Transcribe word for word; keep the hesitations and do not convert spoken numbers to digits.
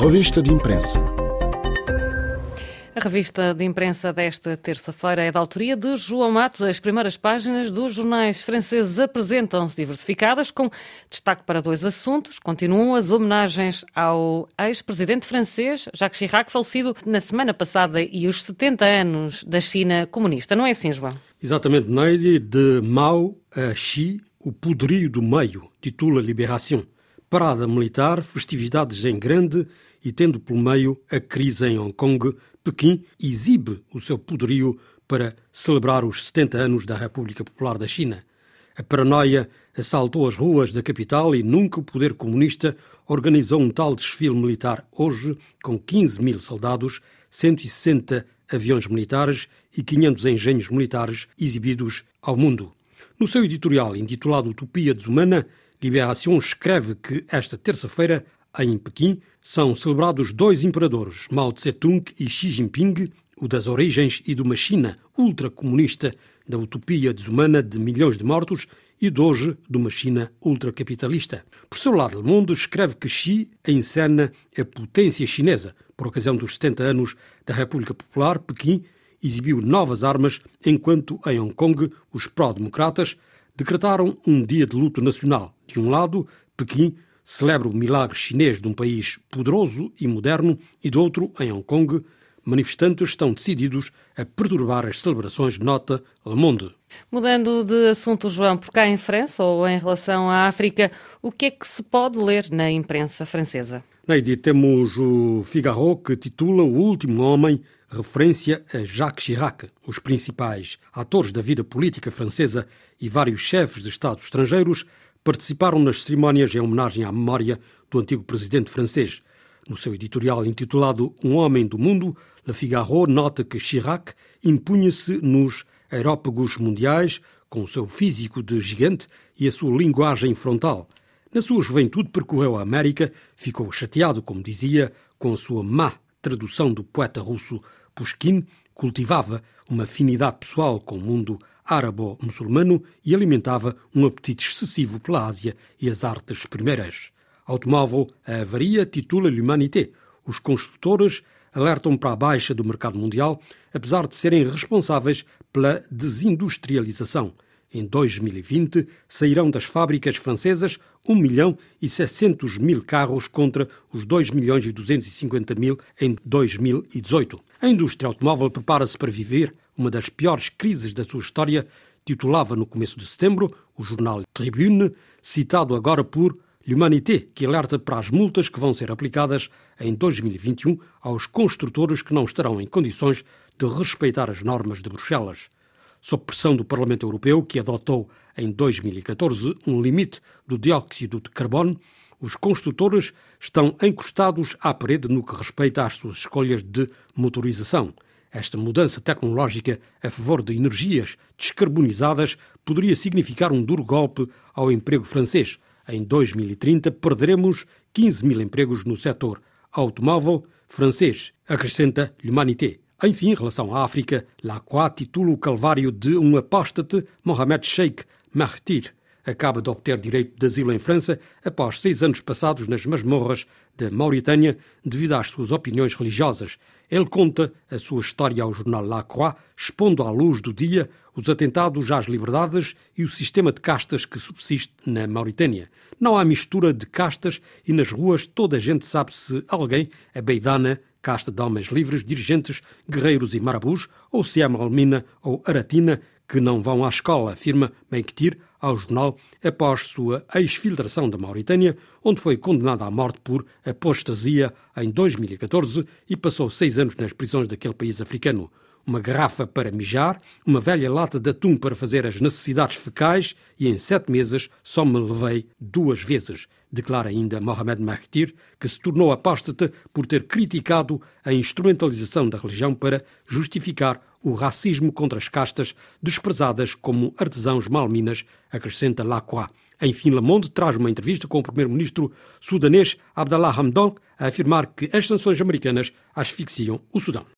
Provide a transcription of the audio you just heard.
Revista de Imprensa. A revista de imprensa desta terça-feira é da autoria de João Matos. As primeiras páginas dos jornais franceses apresentam-se diversificadas, com destaque para dois assuntos. Continuam as homenagens ao ex-presidente francês, Jacques Chirac, falecido na semana passada, e os setenta anos da China comunista. Não é assim, João? Exatamente, Neide. De Mao a Xi, o poderio do meio, titula Libération. Parada militar, festividades em grande e tendo pelo meio a crise em Hong Kong, Pequim exibe o seu poderio para celebrar os setenta anos da República Popular da China. A paranoia assaltou as ruas da capital e nunca o poder comunista organizou um tal desfile militar hoje, com quinze mil soldados, cento e sessenta aviões militares e quinhentos engenhos militares exibidos ao mundo. No seu editorial intitulado Utopia Desumana, Libération escreve que esta terça-feira, em Pequim, são celebrados dois imperadores, Mao Tse-tung e Xi Jinping, o das origens e de uma China ultracomunista, da utopia desumana de milhões de mortos, e de hoje de uma China ultracapitalista. Por seu lado, Le Monde escreve que Xi encena a potência chinesa. Por ocasião dos setenta anos da República Popular, Pequim exibiu novas armas, enquanto em Hong Kong os pró-democratas decretaram um dia de luto nacional. De um lado, Pequim celebra o milagre chinês de um país poderoso e moderno, e do outro, em Hong Kong, manifestantes estão decididos a perturbar as celebrações, nota Le Monde. Mudando de assunto, João, por cá em França ou em relação à África, o que é que se pode ler na imprensa francesa? Neide, temos o Figaro, que titula O Último Homem, referência a Jacques Chirac. Os principais atores da vida política francesa e vários chefes de Estado estrangeiros participaram nas cerimónias em homenagem à memória do antigo presidente francês. No seu editorial intitulado Um Homem do Mundo, Le Figaro nota que Chirac impunha-se nos aerópagos mundiais com o seu físico de gigante e a sua linguagem frontal. Na sua juventude percorreu a América, ficou chateado, como dizia, com a sua má tradução do poeta russo Pushkin, cultivava uma afinidade pessoal com o mundo árabo-muçulmano e alimentava um apetite excessivo pela Ásia e as artes primeiras. Automóvel, a avaria, titula L'Humanité. Os construtores alertam para a baixa do mercado mundial, apesar de serem responsáveis pela desindustrialização. Em dois mil e vinte, sairão das fábricas francesas um milhão e seiscentos mil carros contra os dois milhões e duzentos e cinquenta mil em dois mil e dezoito. A indústria automóvel prepara-se para viver uma das piores crises da sua história, titulava no começo de setembro o jornal Tribune, citado agora por L'Humanité, que alerta para as multas que vão ser aplicadas em dois mil e vinte e um aos construtores que não estarão em condições de respeitar as normas de Bruxelas. Sob pressão do Parlamento Europeu, que adotou em dois mil e catorze um limite do dióxido de carbono, os construtores estão encostados à parede no que respeita às suas escolhas de motorização. Esta mudança tecnológica a favor de energias descarbonizadas poderia significar um duro golpe ao emprego francês. Em dois mil e trinta, perderemos quinze mil empregos no setor automóvel francês, acrescenta L'Humanité. Enfim, em relação à África, La Croix titula o calvário de um apóstate, Mohamed Sheikh Martir. Acaba de obter direito de asilo em França após seis anos passados nas masmorras da Mauritânia devido às suas opiniões religiosas. Ele conta a sua história ao jornal La Croix, expondo à luz do dia os atentados às liberdades e o sistema de castas que subsiste na Mauritânia. Não há mistura de castas e nas ruas toda a gente sabe se alguém é beidana, casta de homens livres, dirigentes, guerreiros e marabus, ou se é malmina ou aratina, que não vão à escola, afirma Mektir ao jornal após sua exfiltração da Mauritânia, onde foi condenado à morte por apostasia em dois mil e catorze e passou seis anos nas prisões daquele país africano. Uma garrafa para mijar, uma velha lata de atum para fazer as necessidades fecais e em sete meses só me levei duas vezes, declara ainda Mohamed Mektir, que se tornou apóstata por ter criticado a instrumentalização da religião para justificar o racismo contra as castas desprezadas como artesãos malminas, acrescenta La Croix. Enfim, Le Monde traz uma entrevista com o primeiro-ministro sudanês Abdallah Hamdok a afirmar que as sanções americanas asfixiam o Sudão.